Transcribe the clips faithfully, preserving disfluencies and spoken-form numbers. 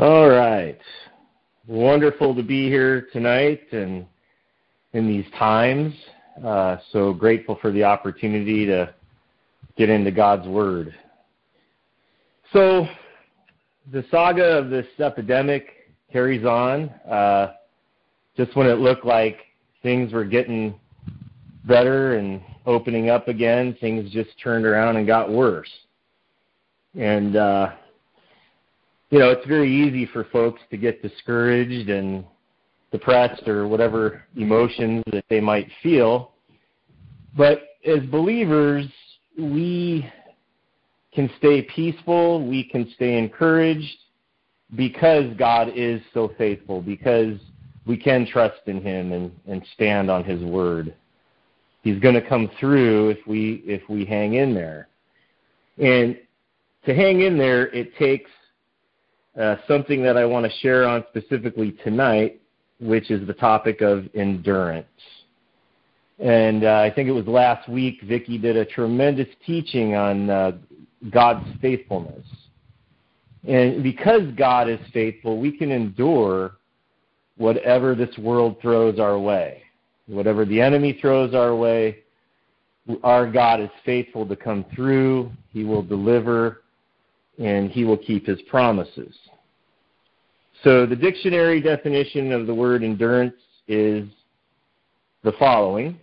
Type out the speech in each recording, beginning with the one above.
All right. Wonderful to be here tonight and in these times. Uh, so grateful for the opportunity to get into God's Word. So the saga of this epidemic carries on. Uh, just when it looked like things were getting better and opening up again, things just turned around and got worse. And, uh, you know, it's very easy for folks to get discouraged and depressed or whatever emotions that they might feel. But as believers, we can stay peaceful, we can stay encouraged because God is so faithful, because we can trust in Him and, and stand on His Word. He's going to come through if we if we hang in there. And to hang in there, it takes uh, something that I want to share on specifically tonight, which is the topic of endurance. And uh, I think it was last week, Vicki did a tremendous teaching on uh, God's faithfulness. And because God is faithful, we can endure whatever this world throws our way. Whatever the enemy throws our way, our God is faithful to come through. He will deliver, and He will keep His promises. So the dictionary definition of the word endurance is the following: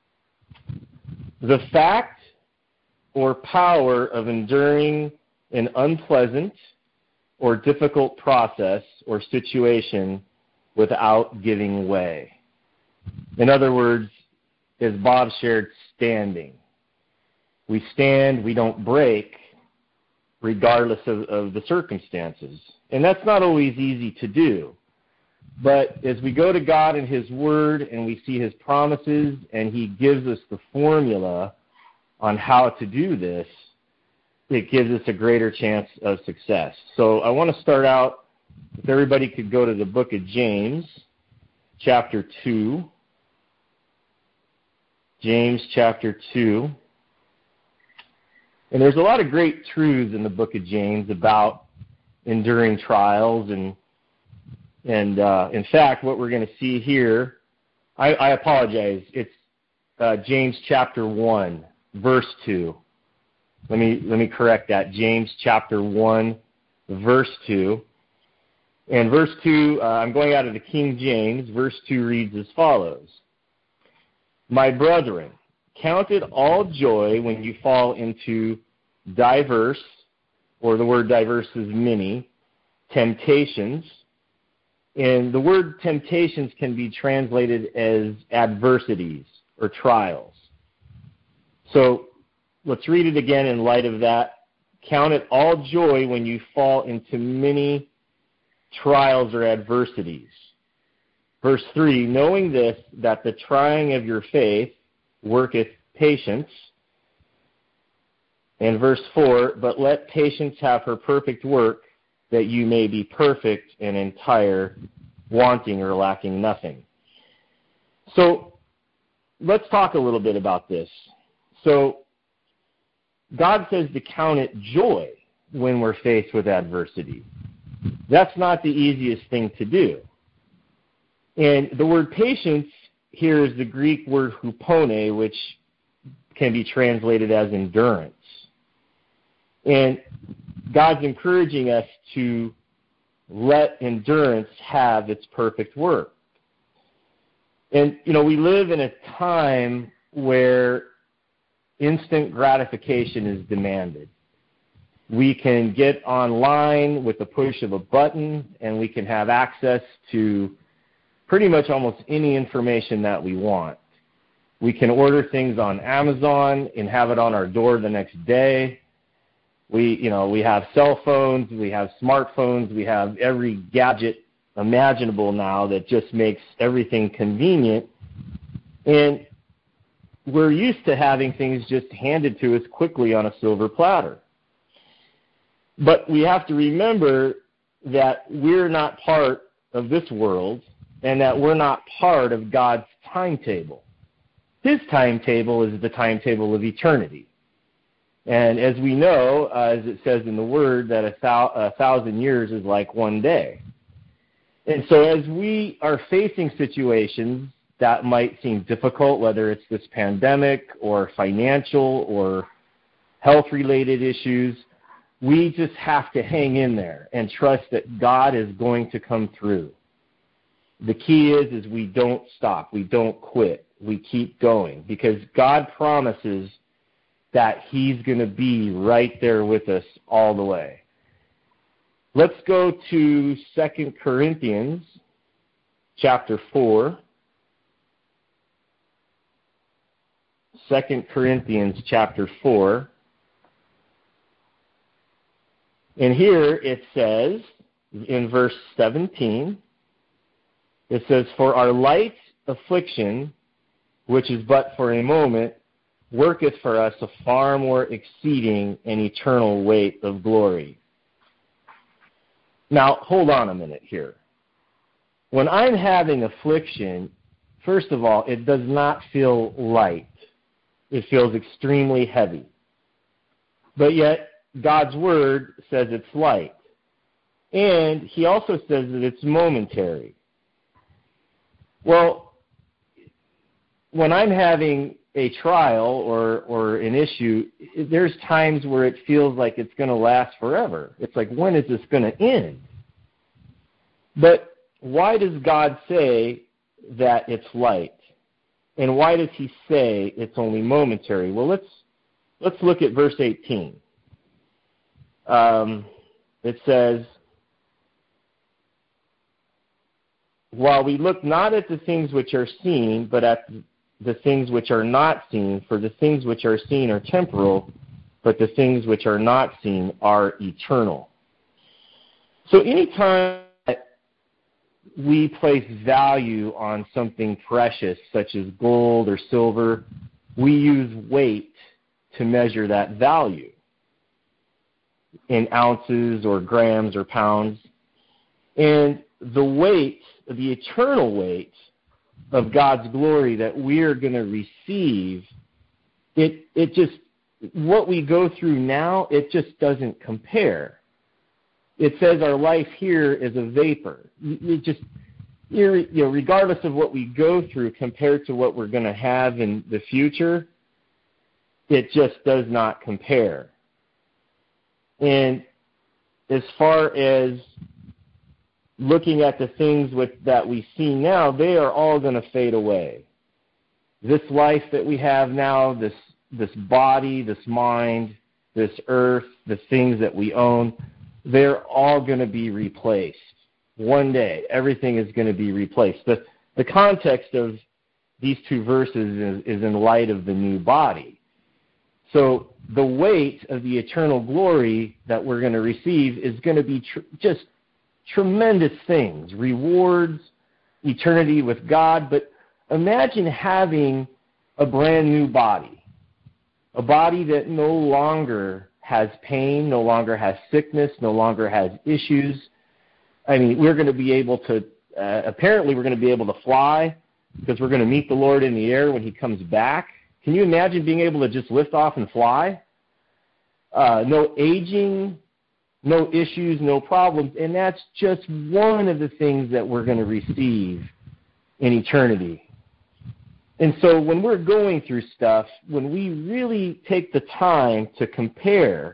the fact or power of enduring an unpleasant or difficult process or situation without giving way. In other words, as Bob shared, standing. We stand, we don't break, regardless of, of the circumstances. And that's not always easy to do. But as we go to God and His Word and we see His promises and He gives us the formula on how to do this, it gives us a greater chance of success. So I want to start out, if everybody could go to the book of James, chapter two. James chapter two. And there's a lot of great truths in the book of James about enduring trials. And, and uh, in fact, what we're going to see here, I, I apologize, it's uh, James chapter one, verse two. Let me, let me correct that. James chapter one, verse two. And verse two, uh, I'm going out of the King James. Verse two reads as follows: My brethren, count it all joy when you fall into diverse, or the word diverse is many, temptations. And the word temptations can be translated as adversities or trials. So let's read it again in light of that. Count it all joy when you fall into many trials or adversities. Verse three, knowing this, that the trying of your faith worketh patience. And verse four, but let patience have her perfect work, that you may be perfect and entire, wanting or lacking nothing. So let's talk a little bit about this. So God says to count it joy when we're faced with adversity. That's not the easiest thing to do. And the word patience here is the Greek word hupone, which can be translated as endurance. And God's encouraging us to let endurance have its perfect work. And, you know, we live in a time where instant gratification is demanded. We can get online with the push of a button, and we can have access to pretty much almost any information that we want. We can order things on Amazon and have it on our door the next day. We, you know, we have cell phones, we have smartphones, we have every gadget imaginable now that just makes everything convenient. And we're used to having things just handed to us quickly on a silver platter. But we have to remember that we're not part of this world and that we're not part of God's timetable. His timetable is the timetable of eternity. And as we know, uh, as it says in the Word, that a, thou- a thousand years is like one day. And so as we are facing situations that might seem difficult, whether it's this pandemic or financial or health-related issues, we just have to hang in there and trust that God is going to come through. The key is, is we don't stop. We don't quit. We keep going because God promises that he's going to be right there with us all the way. Let's go to Second Corinthians chapter four. Second Corinthians chapter four. And here it says, in verse seventeen, it says, "For our light affliction, which is but for a moment, worketh for us a far more exceeding and eternal weight of glory." Now, hold on a minute here. When I'm having affliction, first of all, it does not feel light. It feels extremely heavy. But yet, God's Word says it's light. And he also says that it's momentary. Well, when I'm having a trial or, or an issue, there's times where it feels like it's going to last forever. It's like, when is this going to end? But why does God say that it's light? And why does he say it's only momentary? Well, let's let's look at verse eighteen. Um, it says, "While we look not at the things which are seen, but at the things which are not seen, for the things which are seen are temporal, but the things which are not seen are eternal." So anytime that we place value on something precious, such as gold or silver, we use weight to measure that value in ounces or grams or pounds. And the weight, the eternal weight of God's glory that we're going to receive, it it just, what we go through now, it just doesn't compare. It says our life here is a vapor. It just, you know, regardless of what we go through compared to what we're going to have in the future, it just does not compare. And as far as looking at the things with, that we see now, they are all going to fade away. This life that we have now, this this body, this mind, this earth, the things that we own, they're all going to be replaced. One day, everything is going to be replaced. The, the context of these two verses is, is in light of the new body. So the weight of the eternal glory that we're going to receive is going to be tr- just tremendous things, rewards, eternity with God. But imagine having a brand new body, a body that no longer has pain, no longer has sickness, no longer has issues. I mean, we're going to be able to, uh, apparently we're going to be able to fly because we're going to meet the Lord in the air when he comes back. Can you imagine being able to just lift off and fly? Uh, no aging, no issues, no problems. And that's just one of the things that we're going to receive in eternity. And so when we're going through stuff, when we really take the time to compare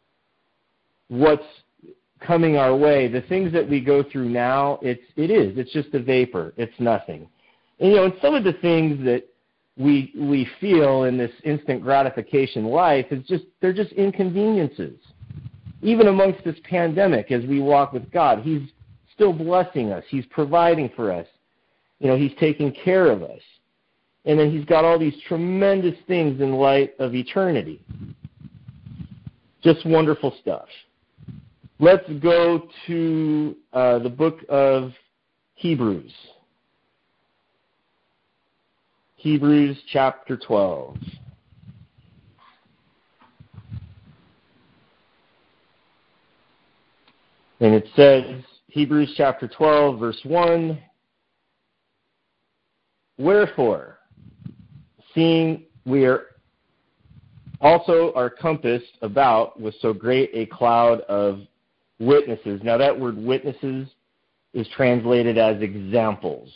what's coming our way, the things that we go through now, it's, it is. It's just a vapor. It's nothing. And, you know, and some of the things that we we feel in this instant gratification life is just, they're just inconveniences. Even amongst this pandemic, as we walk with God, he's still blessing us. He's providing for us. You know, he's taking care of us. And then he's got all these tremendous things in light of eternity. Just wonderful stuff. Let's go to uh, the book of Hebrews. Hebrews chapter twelve. And it says, Hebrews chapter twelve, verse one, "Wherefore, seeing we are also are compassed about with so great a cloud of witnesses. Now that word witnesses is translated as examples.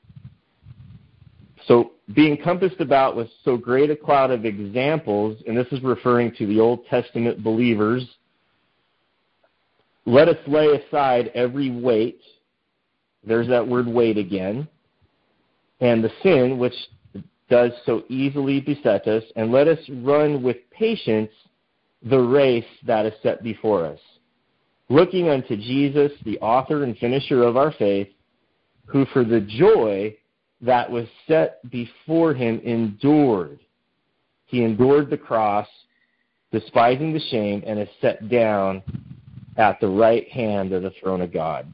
So being compassed about with so great a cloud of examples, and this is referring to the Old Testament believers, let us lay aside every weight, there's that word weight again, and the sin which does so easily beset us, and let us run with patience the race that is set before us, looking unto Jesus, the author and finisher of our faith, who for the joy that was set before him endured. He endured the cross, despising the shame, and is set down at the right hand of the throne of God.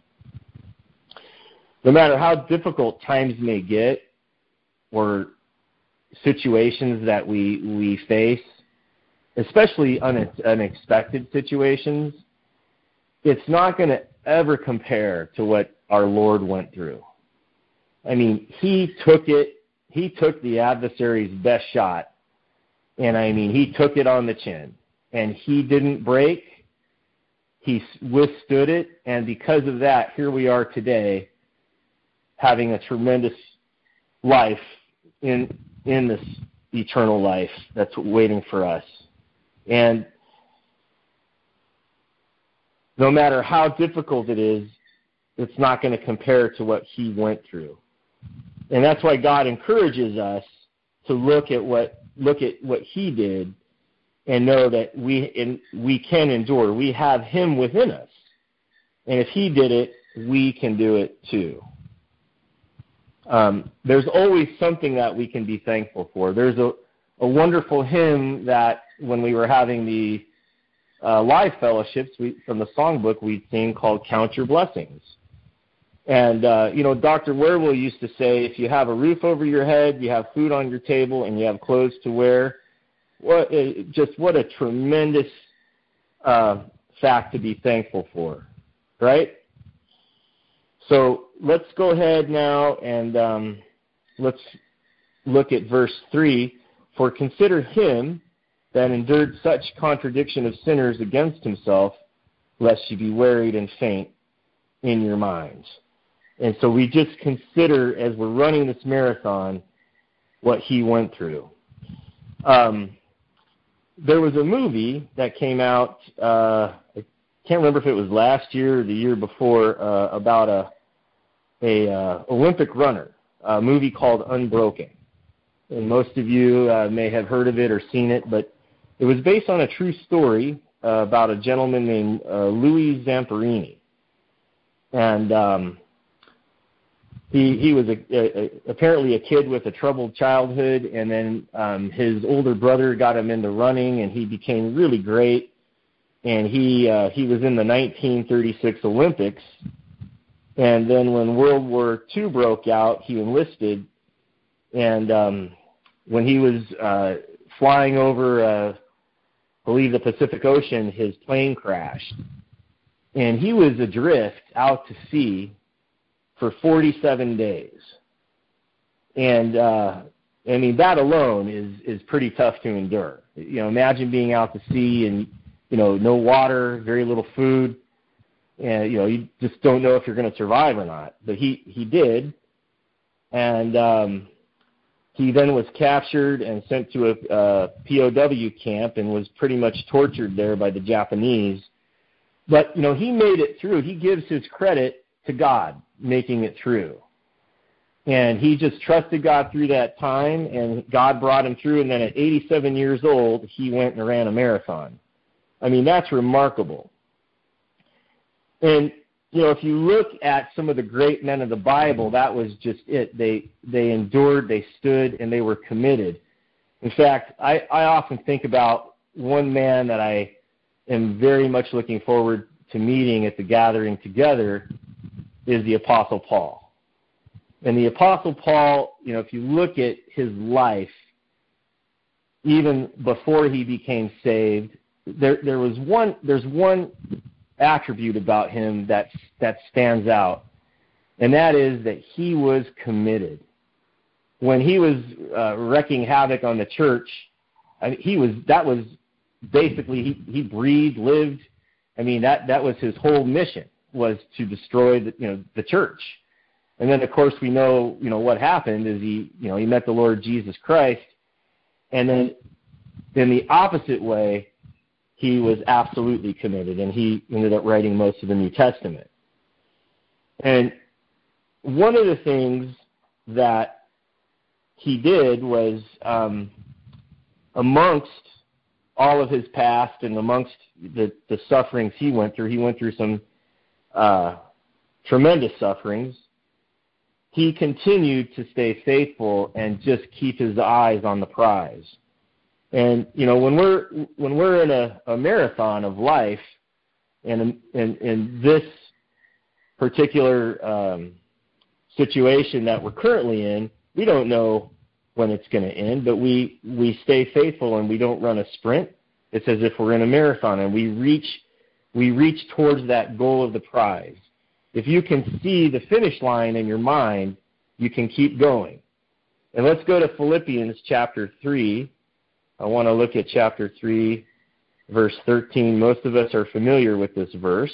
No matter how difficult times may get, or situations that we, we face, especially une- unexpected situations, it's not going to ever compare to what our Lord went through. I mean, he took it, he took the adversary's best shot, and I mean, he took it on the chin, and he didn't break, he withstood it, and because of that, here we are today, having a tremendous life in in this eternal life that's waiting for us. And no matter how difficult it is, it's not going to compare to what he went through. And that's why God encourages us to look at what look at what he did and know that we in, we can endure. We have him within us. And if he did it, we can do it too. Um, there's always something that we can be thankful for. There's a, a wonderful hymn that when we were having the uh, live fellowships we, from the songbook we'd sing called Count Your Blessings. And, uh, you know, Doctor Werwell used to say, if you have a roof over your head, you have food on your table, and you have clothes to wear, what uh, just what a tremendous uh, fact to be thankful for, right? So let's go ahead now and um, let's look at verse three. For consider him that endured such contradiction of sinners against himself, lest you be wearied and faint in your minds. And so we just consider, as we're running this marathon, what he went through. Um, there was a movie that came out, uh, I can't remember if it was last year or the year before, uh, about a, a uh, Olympic runner, a movie called Unbroken. And most of you uh, may have heard of it or seen it, but it was based on a true story uh, about a gentleman named uh, Louis Zamperini. And um, he he was a, a, apparently a kid with a troubled childhood, and then um, his older brother got him into running, and he became really great. And he uh, he was in the nineteen thirty-six Olympics. And then when World War Two broke out, he enlisted. And um, when he was uh, flying over, uh, I believe, the Pacific Ocean, his plane crashed. And he was adrift out to sea for forty-seven days. And, uh, I mean, that alone is, is pretty tough to endure. You know, imagine being out to sea and, you know, no water, very little food. And, you know, you just don't know if you're going to survive or not. But he, he did. And um, he then was captured and sent to a uh, P O W camp and was pretty much tortured there by the Japanese. But, you know, he made it through. He gives his credit to God making it through. And he just trusted God through that time, and God brought him through. And then at eighty-seven years old, he went and ran a marathon. I mean, that's remarkable. And, you know, if you look at some of the great men of the Bible, that was just it. They they endured, they stood, and they were committed. In fact, I, I often think about one man that I am very much looking forward to meeting at the gathering together is the Apostle Paul. And the Apostle Paul, you know, if you look at his life, even before he became saved, there there was one there's one attribute about him that that stands out, and that is that he was committed. When he was uh, wreaking havoc on the church, I mean, he was, that was basically, he, he breathed, lived. I mean, that, that was his whole mission, was to destroy the, you know, the church. And then, of course, we know, you know, what happened is he, you know, he met the Lord Jesus Christ. And then in the opposite way, he was absolutely committed, and he ended up writing most of the New Testament. And one of the things that he did was, um, amongst all of his past and amongst the, the sufferings he went through, he went through some uh, tremendous sufferings. He continued to stay faithful and just keep his eyes on the prize. And, you know, when we're when we're in a, a marathon of life, and in, in this particular um, situation that we're currently in, we don't know when it's going to end, but we, we stay faithful and we don't run a sprint. It's as if we're in a marathon, and we reach we reach towards that goal of the prize. If you can see the finish line in your mind, you can keep going. And let's go to Philippians chapter three. I want to look at chapter three, verse thirteen. Most of us are familiar with this verse.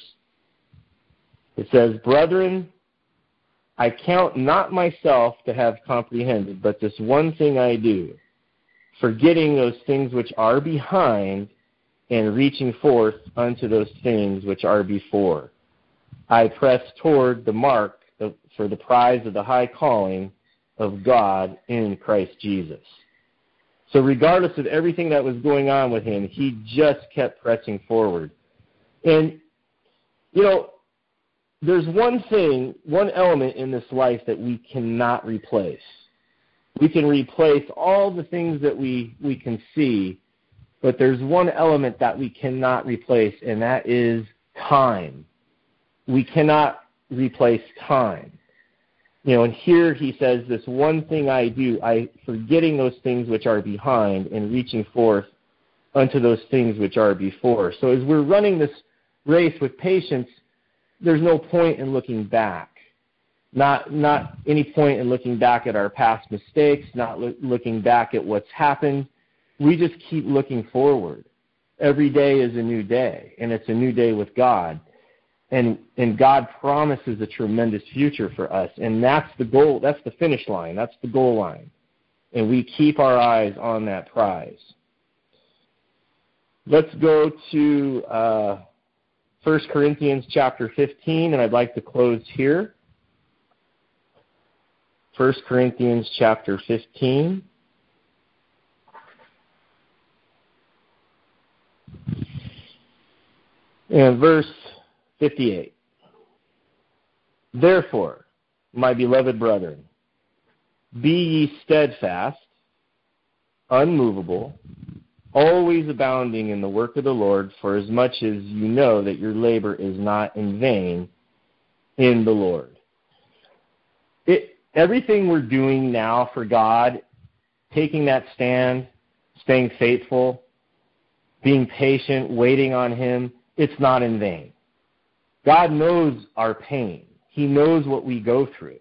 It says, "Brethren, I count not myself to have comprehended, but this one thing I do, forgetting those things which are behind and reaching forth unto those things which are before. I press toward the mark of, for the prize of the high calling of God in Christ Jesus." So regardless of everything that was going on with him, he just kept pressing forward. And, you know, there's one thing, one element in this life that we cannot replace. We can replace all the things that we, we can see, but there's one element that we cannot replace, and that is time. We cannot replace time. You know, and here he says, this one thing I do, I forgetting those things which are behind and reaching forth unto those things which are before. So as we're running this race with patience, there's no point in looking back. Not not any point in looking back at our past mistakes, not lo- looking back at what's happened. We just keep looking forward. Every day is a new day, and it's a new day with God. And and God promises a tremendous future for us, and that's the goal. That's the finish line. That's the goal line. And we keep our eyes on that prize. Let's go to uh, First Corinthians chapter fifteen, and I'd like to close here. First Corinthians chapter fifteen. And verse fifty-eight. "Therefore, my beloved brethren, be ye steadfast, unmovable, always abounding in the work of the Lord, for as much as you know that your labor is not in vain in the Lord." It, everything we're doing now for God, taking that stand, staying faithful, being patient, waiting on Him, it's not in vain. God knows our pain. He knows what we go through.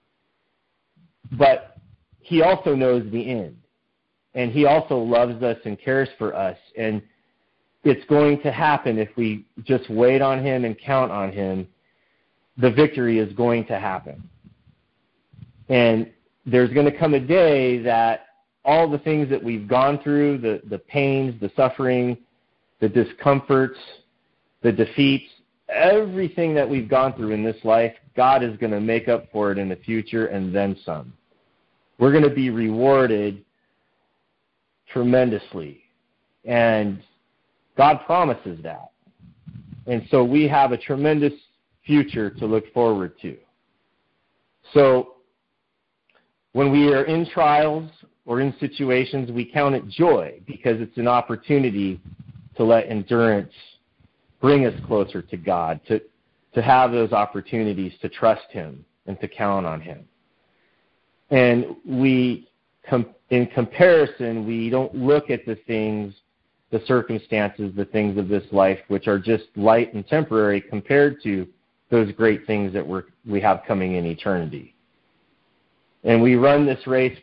But He also knows the end. And He also loves us and cares for us. And it's going to happen if we just wait on Him and count on Him. The victory is going to happen. And there's going to come a day that all the things that we've gone through, the, the pains, the suffering, the discomforts, the defeats, everything that we've gone through in this life, God is going to make up for it in the future and then some. We're going to be rewarded tremendously. And God promises that. And so we have a tremendous future to look forward to. So when we are in trials or in situations, we count it joy because it's an opportunity to let endurance bring us closer to God, to, to have those opportunities to trust Him and to count on Him. And we, com- in comparison, we don't look at the things, the circumstances, the things of this life, which are just light and temporary compared to those great things that we're, we have coming in eternity. And we run this race with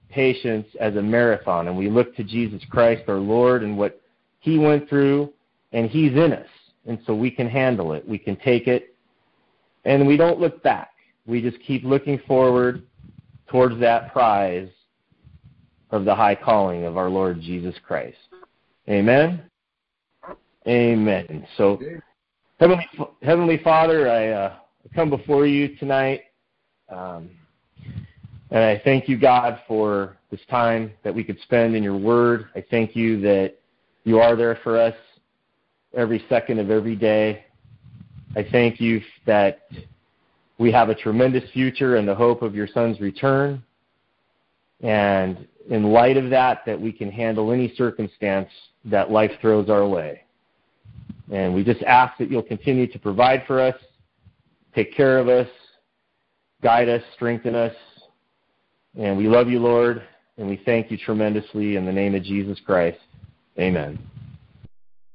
patience as a marathon, and we look to Jesus Christ, our Lord, and what he went through, and he's in us. And so we can handle it. We can take it, and we don't look back. We just keep looking forward towards that prize of the high calling of our Lord Jesus Christ. Amen? Amen. So, Heavenly, Heavenly Father, I uh, come before you tonight, um, and I thank you, God, for this time that we could spend in your word. I thank you that you are there for us every second of every day. I thank you that we have a tremendous future and the hope of your Son's return. And in light of that, that we can handle any circumstance that life throws our way. And we just ask that you'll continue to provide for us, take care of us, guide us, strengthen us. And we love you, Lord, and we thank you tremendously in the name of Jesus Christ. Amen.